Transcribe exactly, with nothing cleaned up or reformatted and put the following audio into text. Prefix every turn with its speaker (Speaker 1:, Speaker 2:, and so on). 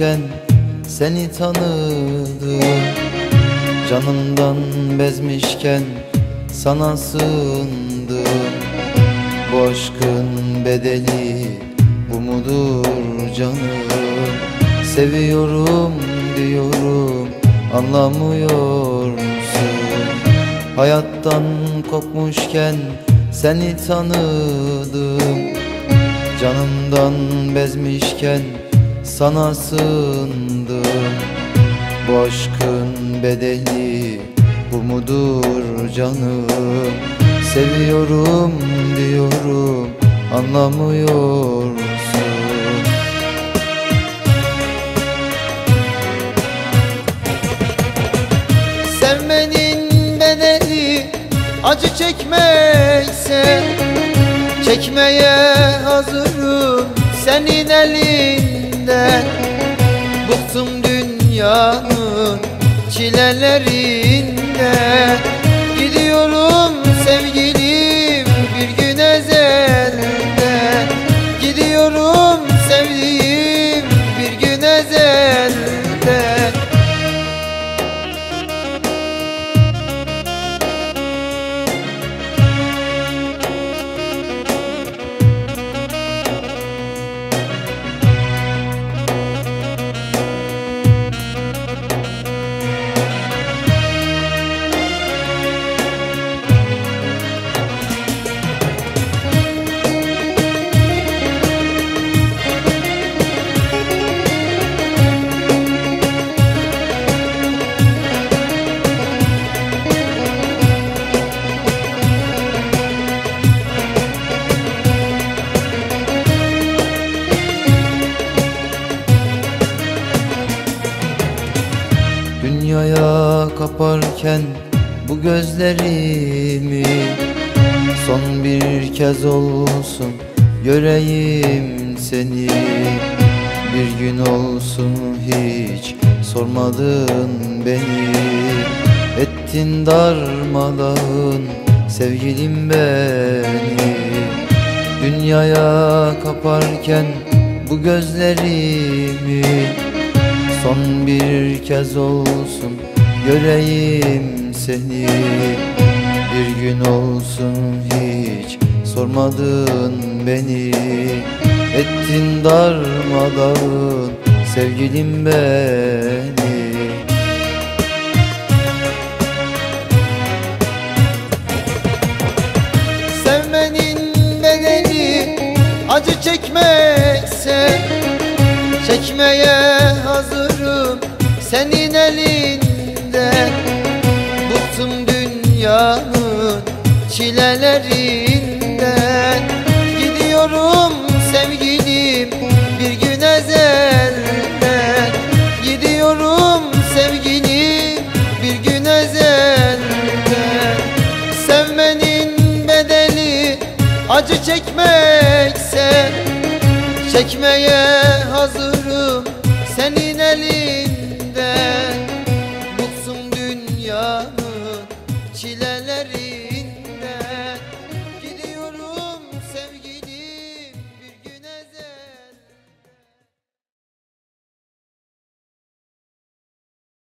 Speaker 1: kopmuşken seni tanıdım. Canımdan bezmişken sana sığındım. Bu aşkın bedeli bu mudur canım? Seviyorum diyorum, anlamıyor musun? Hayattan kopmuşken seni tanıdım. Canımdan bezmişken sana sığındım. Bu aşkın bedeli bu mudur canım? Seviyorum diyorum, anlamıyor musun?
Speaker 2: Sevmenin bedeli acı çekmekse, çekmeye hazırım senin elinden. Bıktım dünyanın çilelerinden. Gidiyorum sevgilim bir gün ezelden. Gidiyorum sevdiğim bir gün ezelden.
Speaker 1: Dünyaya kaparken bu gözlerimi, son bir kez olsun göreyim seni. Bir gün olsun hiç sormadın beni. Ettin darmadağın sevgilim beni. Dünyaya kaparken bu gözlerimi, son bir kez olsun göreyim seni. Bir gün olsun hiç sormadın beni. Ettin darmadağın sevgilim beni.
Speaker 2: Sevmenin bedeli acı çekmekse, çekmeye hazırım senin elinden. Bıktım dünyanın çilelerinden. Gidiyorum sevgilim bir gün ezelden. Gidiyorum sevgilim bir gün ezelden. Sevmenin bedeli acı çekmekse, çekmeye hazırım seni